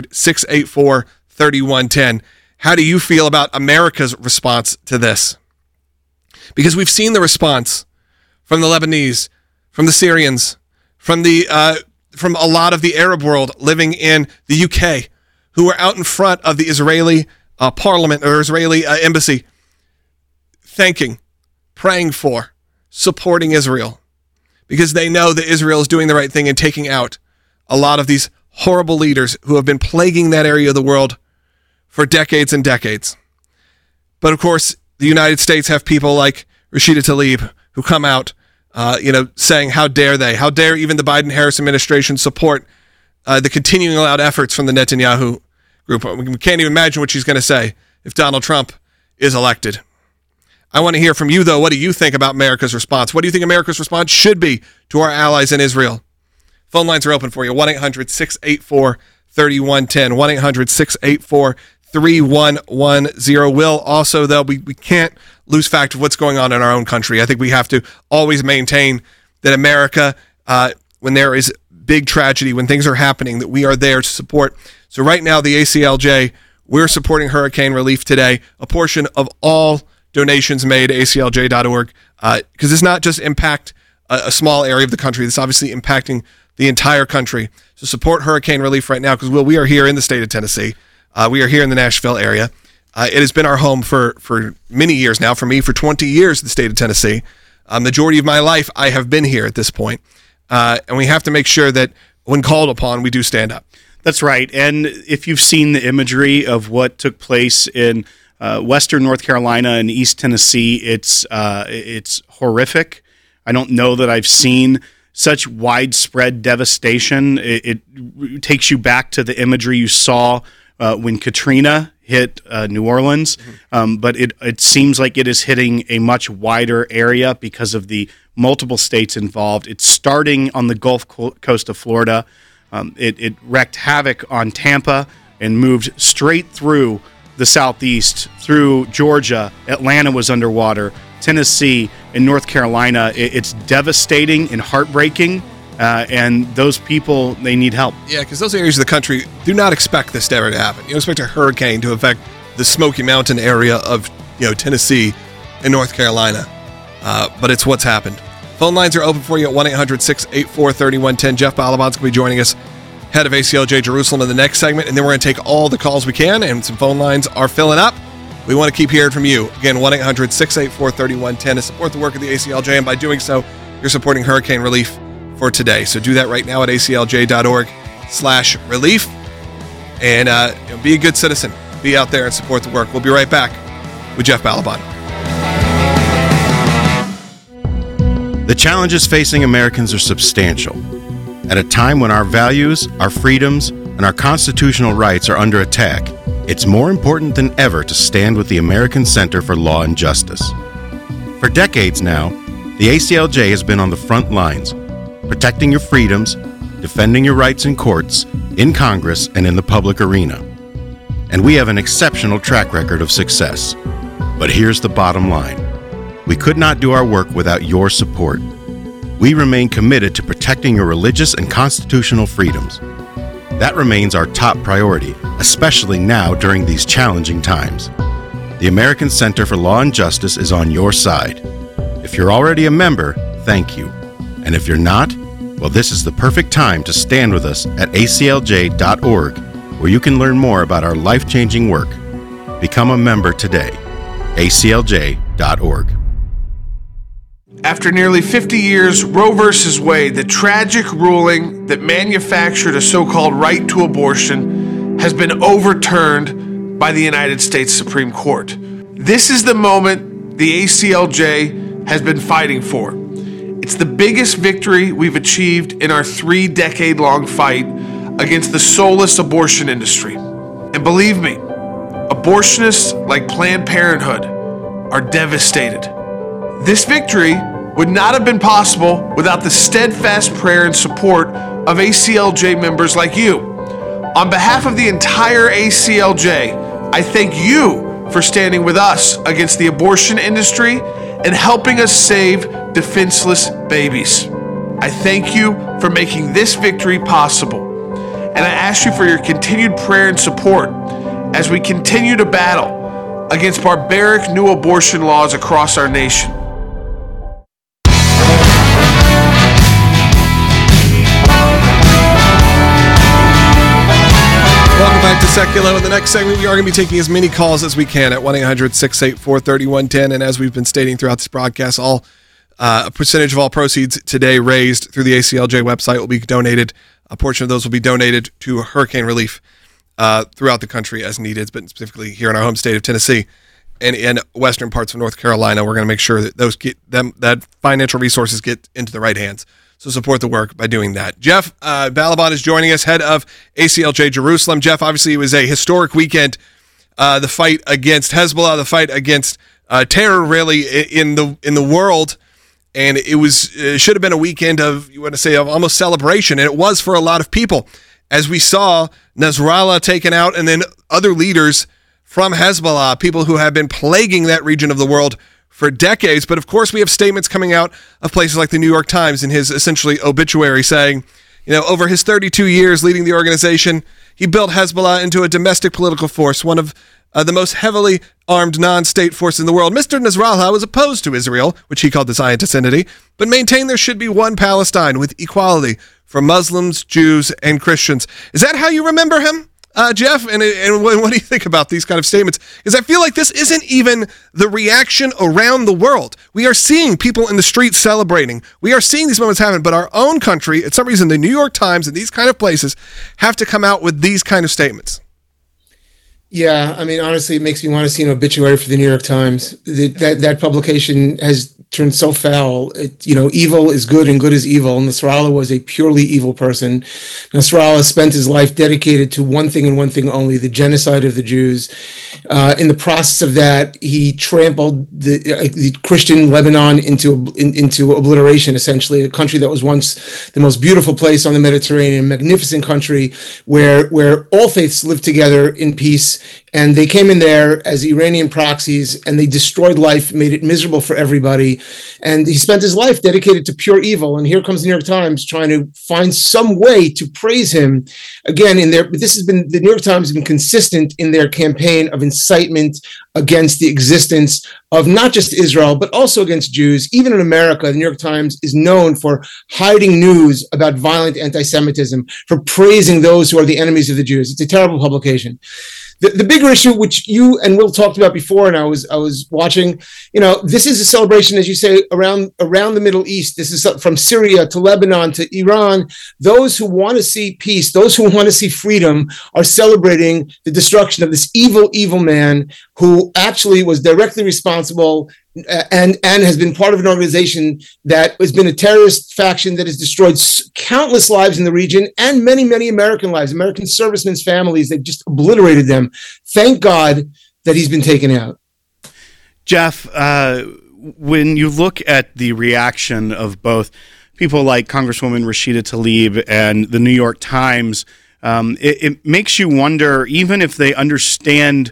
1-800-684-3110. How do you feel about America's response to this? Because we've seen the response from the Lebanese, from the Syrians, from a lot of the Arab world living in the UK, who are out in front of the Israeli parliament or Israeli embassy, thanking, praying for, supporting Israel, because they know that Israel is doing the right thing and taking out a lot of these horrible leaders who have been plaguing that area of the world for decades and decades. But of course, the United States have people like Rashida Tlaib who come out saying, how dare even the Biden-Harris administration support the continuing allowed efforts from the Netanyahu group. We can't even imagine what she's going to say if Donald Trump is elected. I want to hear from you, though. What do you think about America's response? What do you think America's response should be to our allies in Israel? Phone lines are open for you. 1-800-684-3110. 1-800-684-3110. Will, also, though, we can't lose fact of what's going on in our own country. I think we have to always maintain that America, when there is big tragedy, when things are happening, that we are there to support. So right now, the ACLJ, we're supporting hurricane relief today. A portion of all donations made, aclj.org, because it's not just impact a small area of the country. It's obviously impacting the entire country. So support hurricane relief right now, because, Will, we are here in the state of Tennessee. We are here in the Nashville area. It has been our home for many years now. For me, for 20 years, the state of Tennessee. Majority of my life, I have been here at this point. And we have to make sure that when called upon, we do stand up. That's right. And if you've seen the imagery of what took place in western North Carolina and East Tennessee, it's horrific. I don't know that I've seen such widespread devastation. It takes you back to the imagery you saw when Katrina hit New Orleans, but it seems like it is hitting a much wider area because of the multiple states involved. It's starting on the Gulf Coast of Florida. It wreaked havoc on Tampa and moved straight through the southeast, through Georgia. Atlanta was underwater, Tennessee, and North Carolina. It's devastating and heartbreaking. And those people, they need help. Yeah, because those areas of the country do not expect this to ever to happen. You don't expect a hurricane to affect the Smoky Mountain area of Tennessee and North Carolina. But it's what's happened. Phone lines are open for you at 1-800-684-3110. Jeff Balaban's going to be joining us, head of ACLJ Jerusalem, in the next segment. And then we're going to take all the calls we can, and some phone lines are filling up. We want to keep hearing from you. Again, 1-800-684-3110 to support the work of the ACLJ. And by doing so, you're supporting hurricane relief for today. So do that right now at aclj.org/relief. And be a good citizen. Be out there and support the work. We'll be right back with Jeff Balaban. The challenges facing Americans are substantial. At a time when our values, our freedoms, and our constitutional rights are under attack, it's more important than ever to stand with the American Center for Law and Justice. For decades now, the ACLJ has been on the front lines, protecting your freedoms, defending your rights in courts, in Congress, and in the public arena. And we have an exceptional track record of success. But here's the bottom line. We could not do our work without your support. We remain committed to protecting your religious and constitutional freedoms. That remains our top priority, especially now during these challenging times. The American Center for Law and Justice is on your side. If you're already a member, thank you. And if you're not, well, this is the perfect time to stand with us at aclj.org, where you can learn more about our life-changing work. Become a member today. aclj.org. After nearly 50 years, Roe v. Wade, the tragic ruling that manufactured a so-called right to abortion, has been overturned by the United States Supreme Court. This is the moment the ACLJ has been fighting for. It's the biggest victory we've achieved in our 3-decade-long fight against the soulless abortion industry. And believe me, abortionists like Planned Parenthood are devastated. This victory would not have been possible without the steadfast prayer and support of ACLJ members like you. On behalf of the entire ACLJ, I thank you for standing with us against the abortion industry and helping us save defenseless babies. I thank you for making this victory possible. And I ask you for your continued prayer and support as we continue to battle against barbaric new abortion laws across our nation. Welcome back to Seculo. In the next segment, we are going to be taking as many calls as we can at 1-800-684-3110. And as we've been stating throughout this broadcast, a percentage of all proceeds today raised through the ACLJ website will be donated. A portion of those will be donated to hurricane relief throughout the country as needed, but specifically here in our home state of Tennessee and in western parts of North Carolina. We're going to make sure that that financial resources get into the right hands. So support the work by doing that. Jeff Balaban is joining us, head of ACLJ Jerusalem. Jeff, obviously it was a historic weekend, the fight against Hezbollah, the fight against terror really in the world. And it should have been a weekend of almost celebration, and it was for a lot of people. As we saw Nasrallah taken out, and then other leaders from Hezbollah, people who have been plaguing that region of the world for decades. But of course, we have statements coming out of places like the New York Times in his essentially obituary saying, over his 32 years leading the organization, he built Hezbollah into a domestic political force, one of the most heavily armed non-state force in the world. Mr. Nasrallah was opposed to Israel, which he called the Zionist entity, but maintained there should be one Palestine with equality for Muslims, Jews, and Christians. Is that how you remember him, Jeff? And what do you think about these kind of statements? Because I feel like this isn't even the reaction around the world. We are seeing people in the streets celebrating. We are seeing these moments happen, but our own country, for some reason, the New York Times and these kind of places have to come out with these kind of statements. Yeah, I mean, honestly, it makes me want to see an obituary for the New York Times. That publication has turned so foul. Evil is good and good is evil. Nasrallah was a purely evil person. Nasrallah spent his life dedicated to one thing and one thing only, the genocide of the Jews. In the process of that, he trampled the Christian Lebanon into obliteration, essentially, a country that was once the most beautiful place on the Mediterranean, a magnificent country where all faiths lived together in peace. And they came in there as Iranian proxies, and they destroyed life, made it miserable for everybody. And he spent his life dedicated to pure evil. And here comes the New York Times trying to find some way to praise him. Again, the New York Times has been consistent in their campaign of incitement against the existence of not just Israel, but also against Jews. Even in America, the New York Times is known for hiding news about violent anti-Semitism, for praising those who are the enemies of the Jews. It's a terrible publication. The bigger issue, which you and Will talked about before, and I was watching, this is a celebration, as you say, around the Middle East. This is from Syria to Lebanon to Iran. Those who want to see peace, those who want to see freedom, are celebrating the destruction of this evil, evil man who actually was directly responsible and has been part of an organization that has been a terrorist faction that has destroyed countless lives in the region and many, many American lives, American servicemen's families. They've just obliterated them. Thank God that he's been taken out. Jeff, when you look at the reaction of both people like Congresswoman Rashida Tlaib and the New York Times, it makes you wonder, even if they understand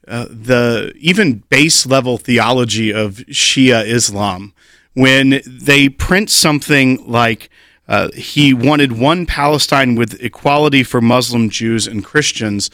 the even base level theology of Shia Islam, when they print something like he wanted one Palestine with equality for Muslim, Jews, and Christians.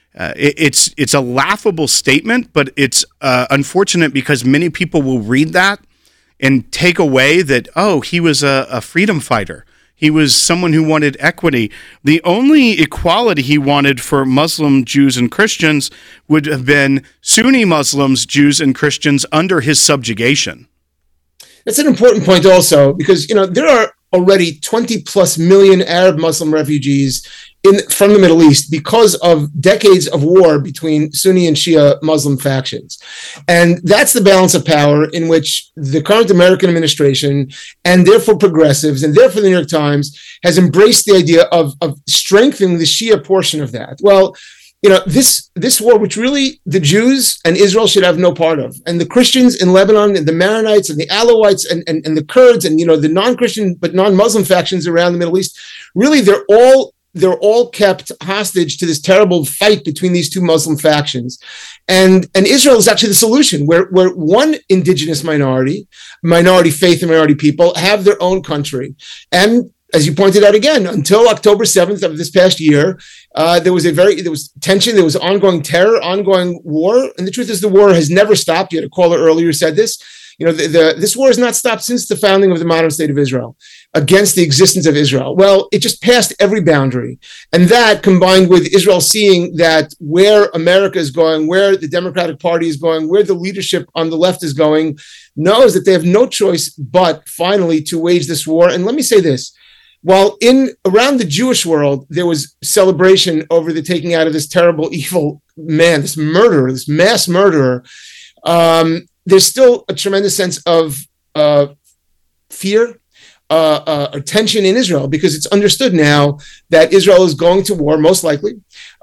It's a laughable statement, but it's unfortunate because many people will read that and take away that, oh, he was a freedom fighter. He was someone who wanted equity. The only equality he wanted for Muslim, Jews, and Christians would have been Sunni Muslims, Jews, and Christians under his subjugation. That's an important point also, because, there are already 20 plus million Arab Muslim refugees from the Middle East because of decades of war between Sunni and Shia Muslim factions. And that's the balance of power in which the current American administration, and therefore progressives, and therefore the New York Times, has embraced the idea of strengthening the Shia portion of that. Well, this war, which really the Jews and Israel should have no part of, and the Christians in Lebanon, and the Maronites, and the Alawites, and the Kurds, and the non-Christian but non-Muslim factions around the Middle East, really they're all kept hostage to this terrible fight between these two Muslim factions. And Israel is actually the solution, where one indigenous minority faith and minority people have their own country. And as you pointed out again, until October 7th of this past year, there was tension, there was ongoing terror, ongoing war. And the truth is the war has never stopped. You had a caller earlier who said this. This war has not stopped since the founding of the modern state of Israel against the existence of Israel. Well, it just passed every boundary. And that, combined with Israel seeing that where America is going, where the Democratic Party is going, where the leadership on the left is going, knows that they have no choice but finally to wage this war. And let me say this. While around the Jewish world, there was celebration over the taking out of this terrible, evil man, this murderer, this mass murderer, there's still a tremendous sense of fear, or tension in Israel, because it's understood now that Israel is going to war, most likely,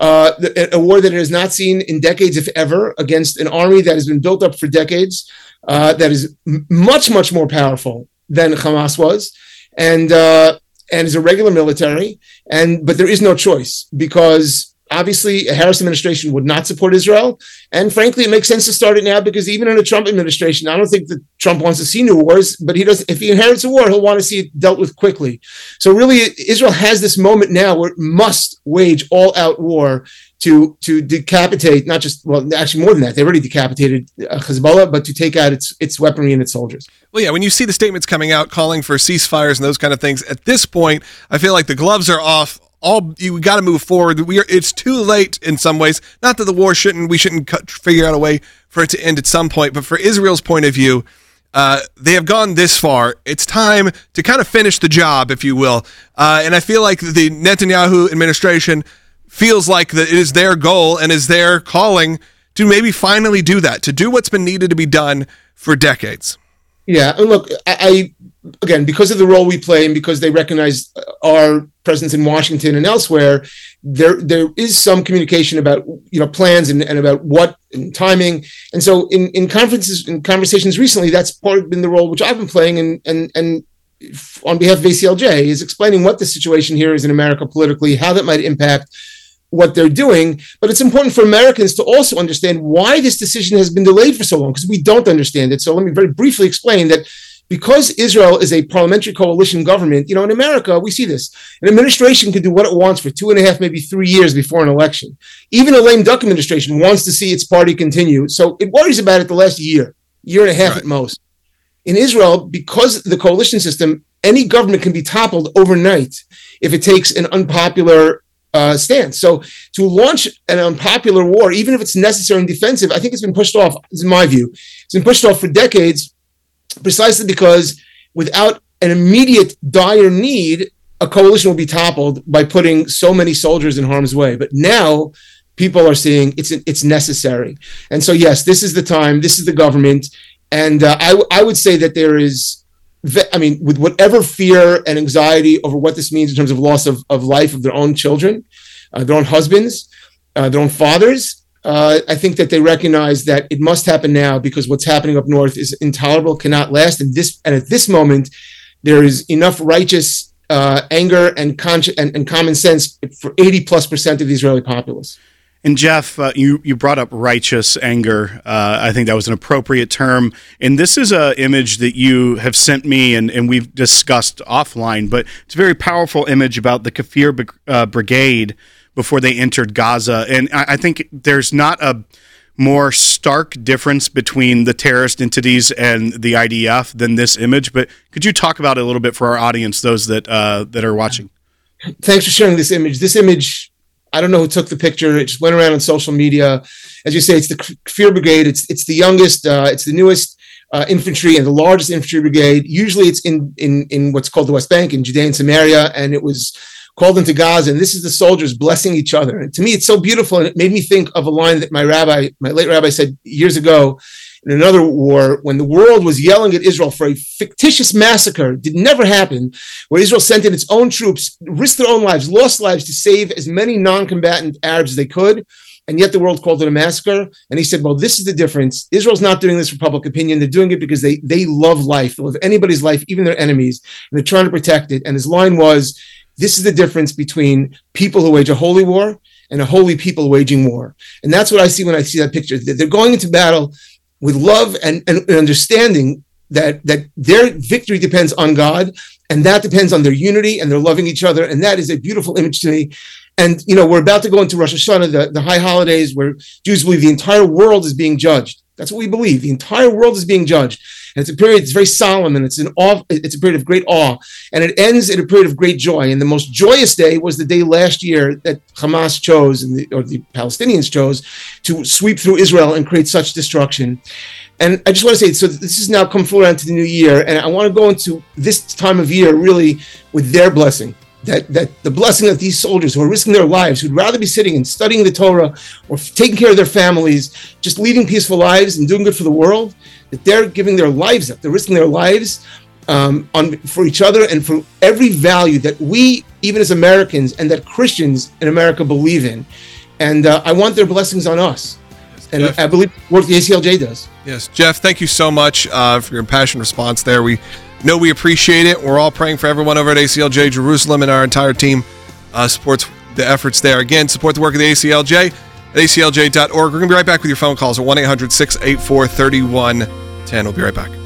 a war that it has not seen in decades, if ever, against an army that has been built up for decades, that is much, much more powerful than Hamas was, and is a regular military. But there is no choice, because obviously, a Harris administration would not support Israel. And frankly, it makes sense to start it now, because even in a Trump administration, I don't think that Trump wants to see new wars, but he does. If he inherits a war, he'll want to see it dealt with quickly. So really, Israel has this moment now where it must wage all-out war to decapitate, actually more than that. They already decapitated Hezbollah, but to take out its weaponry and its soldiers. Well, yeah, when you see the statements coming out calling for ceasefires and those kind of things, at this point, I feel like the gloves are off. We got to move forward. It's too late in some ways. Not that the war we shouldn't figure out a way for it to end at some point, but for Israel's point of view, they have gone this far. It's time to kind of finish the job, if you will. And I feel like the Netanyahu administration feels like that it is their goal and is their calling to maybe finally do that, to do what's been needed to be done for decades. Yeah, and look, I again, because of the role we play and because they recognize our presence in Washington and elsewhere, there is some communication about plans and about what and timing. And so in conferences and conversations recently, that's been the role which I've been playing, and on behalf of ACLJ is explaining what the situation here is in America politically, how that might impact what they're doing. But it's important for Americans to also understand why this decision has been delayed for so long, because we don't understand it. So let me very briefly explain that because Israel is a parliamentary coalition government, in America, we see this. An administration can do what it wants for 2.5, maybe 3 years before an election. Even a lame duck administration wants to see its party continue. So it worries about it the last year and a half at most. In Israel, because the coalition system, any government can be toppled overnight if it takes an unpopular stance. So to launch an unpopular war, even if it's necessary and defensive, I think it's been pushed off, in my view. It's been pushed off for decades, precisely because without an immediate dire need, a coalition will be toppled by putting so many soldiers in harm's way. But now people are seeing it's necessary. And so, yes, this is the time, this is the government. And I would say that there is, with whatever fear and anxiety over what this means in terms of loss of life of their own children, their own husbands, their own fathers, I think that they recognize that it must happen now because what's happening up north is intolerable, cannot last. And at this moment, there is enough righteous anger and common sense for 80+% of the Israeli populace. And Jeff, you brought up righteous anger. I think that was an appropriate term. And this is an image that you have sent me and we've discussed offline, but it's a very powerful image about the Kafir Brigade before they entered Gaza. And I think there's not a more stark difference between the terrorist entities and the IDF than this image. But could you talk about it a little bit for our audience, those that are watching? Thanks for sharing this image. This image, I don't know who took the picture. It just went around on social media. As you say, it's the Kafir Brigade. It's the youngest, it's the newest infantry and the largest infantry brigade. Usually it's in what's called the West Bank, in Judea and Samaria, and it was called into Gaza. And this is the soldiers blessing each other. And to me, it's so beautiful. And it made me think of a line that my late rabbi said years ago in another war, when the world was yelling at Israel for a fictitious massacre, it never happened, where Israel sent in its own troops, risked their own lives, lost lives to save as many non-combatant Arabs as they could, and yet the world called it a massacre. And he said, well, this is the difference. Israel's not doing this for public opinion. They're doing it because they love life. They love anybody's life, even their enemies, and they're trying to protect it. And his line was, this is the difference between people who wage a holy war and a holy people waging war. And that's what I see when I see that picture. They're going into battle with love and understanding that their victory depends on God, and that depends on their unity, and they're loving each other. And that is a beautiful image to me. And, we're about to go into Rosh Hashanah, the high holidays, where Jews believe the entire world is being judged. That's what we believe. The entire world is being judged. And it's a period, it's very solemn, and it's a period of great awe. And it ends in a period of great joy. And the most joyous day was the day last year that Hamas chose, or the Palestinians chose, to sweep through Israel and create such destruction. And I just want to say, so this has now come full around to the new year, and I want to go into this time of year really with their blessing. That the blessing of these soldiers who are risking their lives, who'd rather be sitting and studying the Torah or taking care of their families, just leading peaceful lives and doing good for the world, that they're giving their lives up. They're risking their lives for each other and for every value that we, even as Americans, and that Christians in America believe in. And I want their blessings on us. And Jeff, I believe what the ACLJ does. Yes, Jeff, thank you so much for your impassioned response there. We know we appreciate it. We're all praying for everyone over at ACLJ Jerusalem, and our entire team supports the efforts there. Again, support the work of the ACLJ at aclj.org. We're going to be right back with your phone calls at 1-800-684-3110. We'll be right back.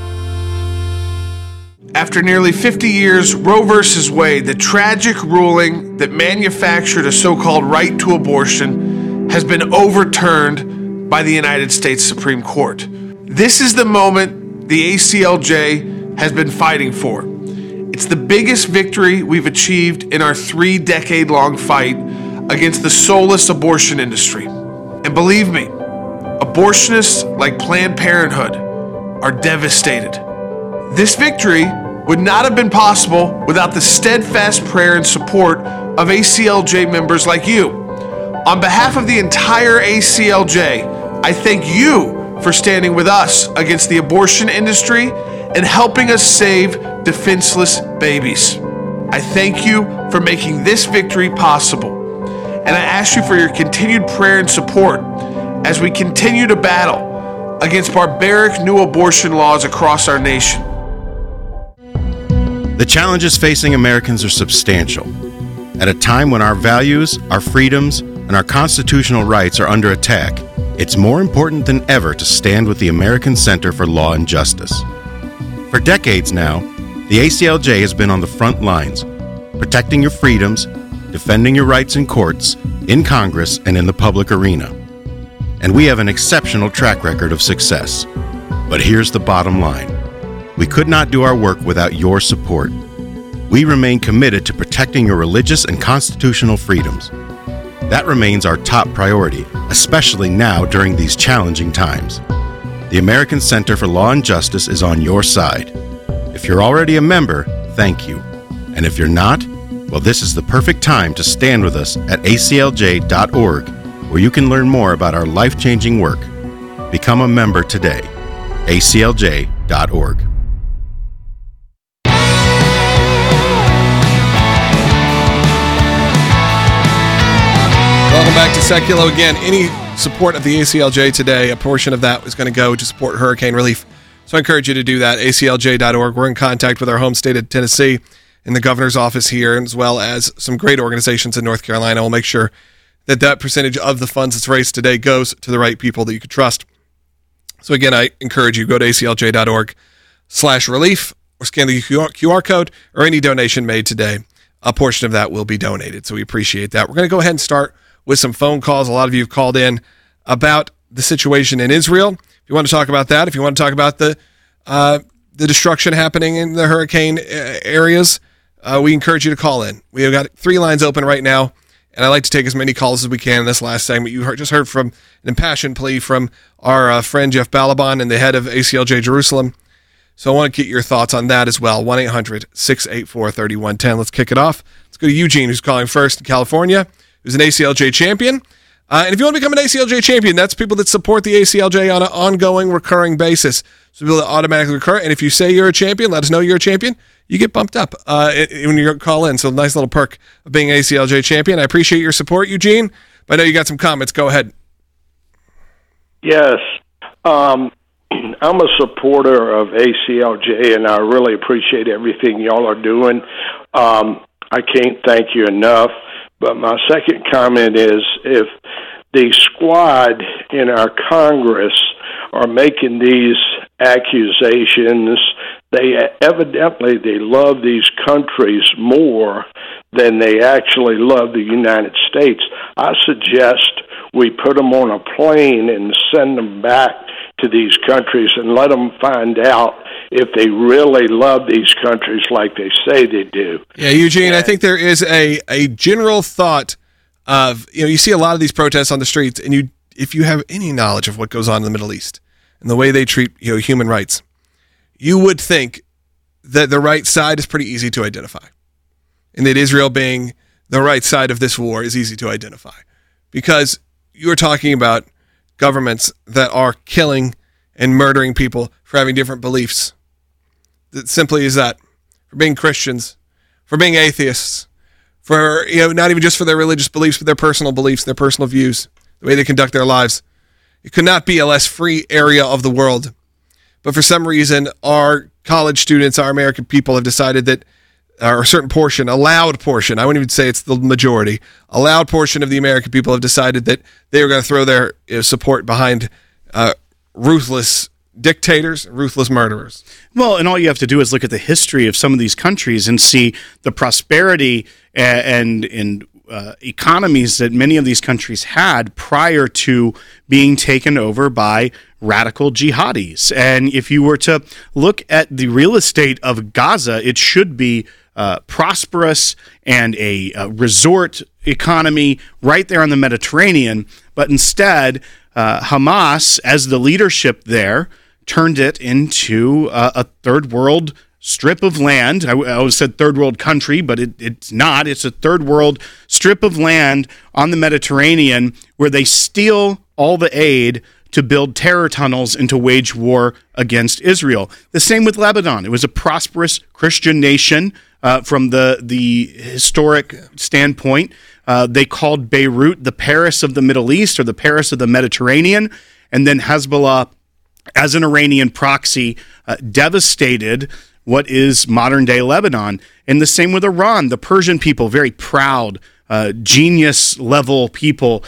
After nearly 50 years, Roe v. Wade, the tragic ruling that manufactured a so-called right to abortion, has been overturned by the United States Supreme Court. This is the moment the ACLJ has been fighting for. It's the biggest victory we've achieved in our 3-decade-long fight against the soulless abortion industry. And believe me, abortionists like Planned Parenthood are devastated. This victory would not have been possible without the steadfast prayer and support of ACLJ members like you. On behalf of the entire ACLJ, I thank you for standing with us against the abortion industry and helping us save defenseless babies. I thank you for making this victory possible. And I ask you for your continued prayer and support as we continue to battle against barbaric new abortion laws across our nation. The challenges facing Americans are substantial. At a time when our values, our freedoms, and our constitutional rights are under attack, it's more important than ever to stand with the American Center for Law and Justice. For decades now, the ACLJ has been on the front lines, protecting your freedoms, defending your rights in courts, in Congress, and in the public arena. And we have an exceptional track record of success. But here's the bottom line. We could not do our work without your support. We remain committed to protecting your religious and constitutional freedoms. That remains our top priority, especially now during these challenging times. The American Center for Law and Justice is on your side. If you're already a member, thank you. And if you're not, well, this is the perfect time to stand with us at aclj.org, where you can learn more about our life-changing work. Become a member today. aclj.org. Welcome back to Seculo again. Any support of the ACLJ today, a portion of that is going to go to support hurricane relief. So I encourage you to do that, aclj.org. We're in contact with our home state of Tennessee and the governor's office here, as well as some great organizations in North Carolina. We'll make sure that that percentage of the funds that's raised today goes to the right people that you could trust. So again, I encourage you, go to aclj.org/relief or scan the QR code, or any donation made today. A portion of that will be donated. So we appreciate that. We're going to go ahead and start with some phone calls. A lot of you have called in about the situation in Israel. If you want to talk about that, if you want to talk about the destruction happening in the hurricane areas, we encourage you to call in. We have got 3 lines open right now, and I'd like to take as many calls as we can in this last segment. You just heard from an impassioned plea from our friend Jeff Balaban and the head of ACLJ Jerusalem. So I want to get your thoughts on that as well. 1-800-684-3110. Let's kick it off. Let's go to Eugene, who's calling first in California, who's an ACLJ champion. And if you want to become an ACLJ champion, that's people that support the ACLJ on an ongoing, recurring basis. So people that automatically recur. And if you say you're a champion, let us know you're a champion, you get bumped up when you call in. So nice little perk of being an ACLJ champion. I appreciate your support, Eugene. But I know you got some comments. Go ahead. Yes. I'm a supporter of ACLJ, and I really appreciate everything y'all are doing. I can't thank you enough. But my second comment is, if the squad in our Congress are making these accusations, they love these countries more than they actually love the United States. I suggest we put them on a plane and send them back to these countries and let them find out if they really love these countries like they say they do. Yeah, Eugene, I think there is a general thought of, you see a lot of these protests on the streets, and if you have any knowledge of what goes on in the Middle East and the way they treat human rights, you would think that the right side is pretty easy to identify, and that Israel being the right side of this war is easy to identify, because you're talking about governments that are killing and murdering people for having different beliefs. That simply is that, for being Christians, for being atheists, for not even just for their religious beliefs, but their personal beliefs, their personal views, the way they conduct their lives. It could not be a less free area of the world. But for some reason, our college students, our American people have decided that, or a certain portion, a loud portion, I wouldn't even say it's the majority, a loud portion of the American people have decided that they are going to throw their support behind ruthless dictators, ruthless murderers. Well, and all you have to do is look at the history of some of these countries and see the prosperity and economies that many of these countries had prior to being taken over by radical jihadis. And if you were to look at the real estate of Gaza, it should be prosperous and a resort economy right there on the Mediterranean. But instead, Hamas, as the leadership there, turned it into a third world strip of land. I always said third world country, but it's not. It's a third world strip of land on the Mediterranean where they steal all the aid to build terror tunnels and to wage war against Israel. The same with Lebanon. It was a prosperous Christian nation from the historic standpoint. They called Beirut the Paris of the Middle East, or the Paris of the Mediterranean, and then Hezbollah, as an Iranian proxy, devastated what is modern-day Lebanon. And the same with Iran. The Persian people, very proud, genius-level people,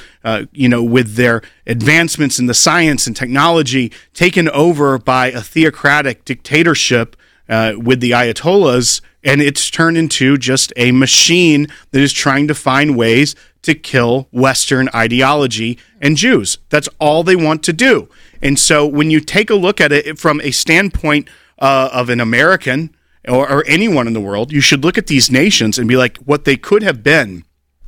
with their advancements in the science and technology, taken over by a theocratic dictatorship with the Ayatollahs, and it's turned into just a machine that is trying to find ways to kill Western ideology and Jews. That's all they want to do. And so when you take a look at it from a standpoint of an American or anyone in the world, you should look at these nations and be like, what they could have been,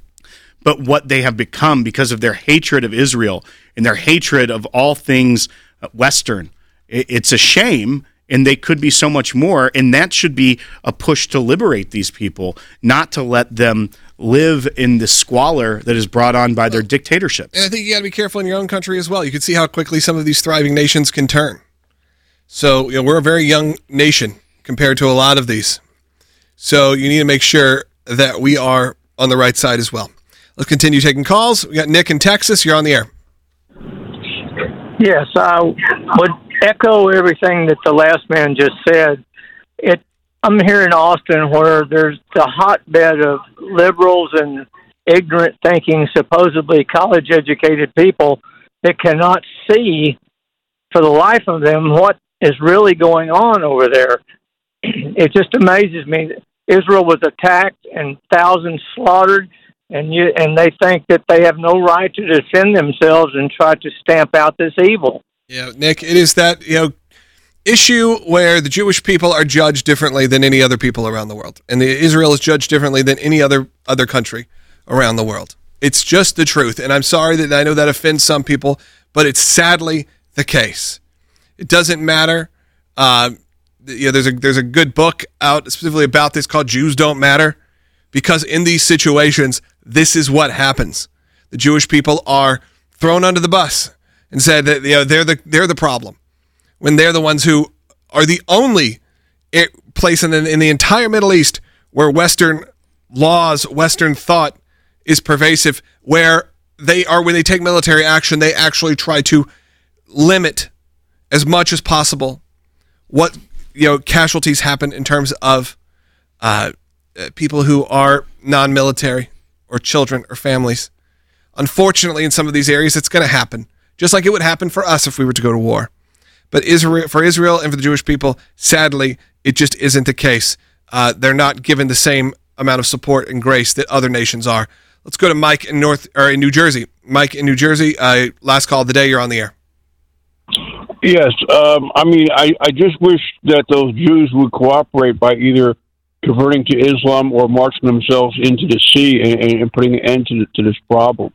but what they have become because of their hatred of Israel and their hatred of all things Western. It's a shame, and they could be so much more, and that should be a push to liberate these people, not to let them live in the squalor that is brought on by their dictatorships. And I think you got to be careful in your own country as well. You can see how quickly some of these thriving nations can turn. So, we're a very young nation compared to a lot of these. So you need to make sure that we are on the right side as well. Let's continue taking calls. We got Nick in Texas. You're on the air. Yes, I would echo everything that the last man just said. I'm here in Austin where there's the hotbed of liberals and ignorant thinking, supposedly college-educated people that cannot see for the life of them what is really going on over there. It just amazes me. Israel was attacked and thousands slaughtered, and they think that they have no right to defend themselves and try to stamp out this evil. Yeah, Nick, it is that issue where the Jewish people are judged differently than any other people around the world, and Israel is judged differently than any other country around the world. It's just the truth, and I'm sorry that I know that offends some people, but it's sadly the case. It doesn't matter. There's a good book out specifically about this called Jews Don't Matter, because in these situations, this is what happens. The Jewish people are thrown under the bus and said that they're the problem, when they're the ones who are the only place in the entire Middle East where Western laws, Western thought is pervasive, where when they take military action, they actually try to limit as much as possible what casualties happen in terms of people who are non-military or children or families. Unfortunately, in some of these areas, it's going to happen, just like it would happen for us if we were to go to war. But for Israel and for the Jewish people, sadly, it just isn't the case. They're not given the same amount of support and grace that other nations are. Let's go to Mike in New Jersey. Mike in New Jersey, last call of the day. You're on the air. Yes, I just wish that those Jews would cooperate by either converting to Islam or marching themselves into the sea and putting an end to this problem.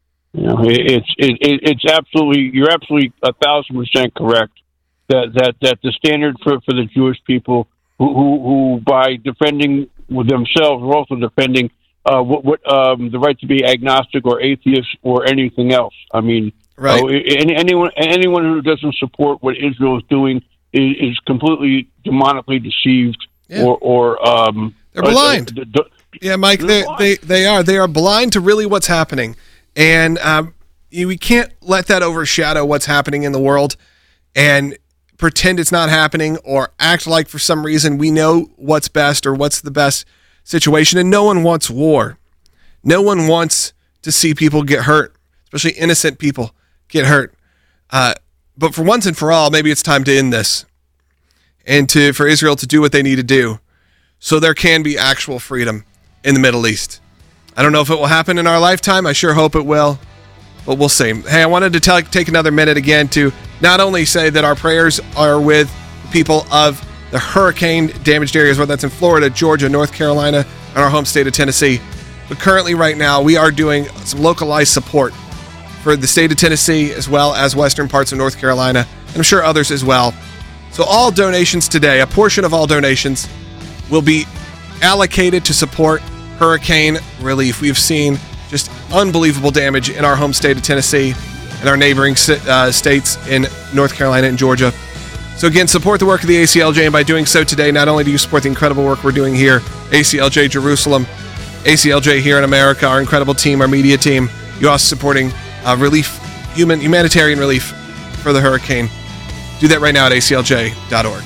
It's absolutely, you're absolutely 1,000% correct that the standard for the Jewish people who by defending themselves are also defending the right to be agnostic or atheist or anything else. Right. Anyone who doesn't support what Israel is doing is completely demonically deceived, or they're blind. Yeah, Mike, they are blind to really what's happening, and we can't let that overshadow what's happening in the world and pretend it's not happening or act like for some reason we know what's best or what's the best situation. And no one wants war. No one wants to see people get hurt, especially innocent people get hurt. But for once and for all, maybe it's time to end this and for Israel to do what they need to do so there can be actual freedom in the Middle East. I don't know if it will happen in our lifetime. I sure hope it will, but we'll see. Hey, I wanted to take another minute again to not only say that our prayers are with the people of the hurricane-damaged areas, whether that's in Florida, Georgia, North Carolina, and our home state of Tennessee, but currently right now we are doing some localized support for the state of Tennessee as well as western parts of North Carolina, and I'm sure others as well. So all donations today, a portion of all donations, will be allocated to support hurricane relief. We've seen just unbelievable damage in our home state of Tennessee and our neighboring states in North Carolina and Georgia. So again, support the work of the ACLJ, and by doing so today, not only do you support the incredible work we're doing here, ACLJ Jerusalem, ACLJ here in America, our incredible team, our media team, you're also supporting humanitarian relief for the hurricane. Do that right now at aclj.org.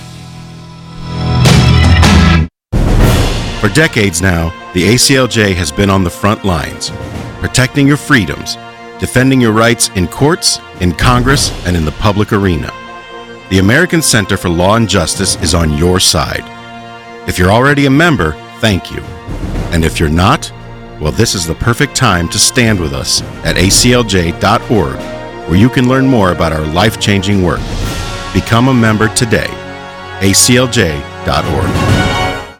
For decades now, the ACLJ has been on the front lines, protecting your freedoms, defending your rights in courts, in Congress, and in the public arena. The American Center for Law and Justice is on your side. If you're already a member, thank you. And if you're not, well, this is the perfect time to stand with us at aclj.org, where you can learn more about our life-changing work. Become a member today. aclj.org.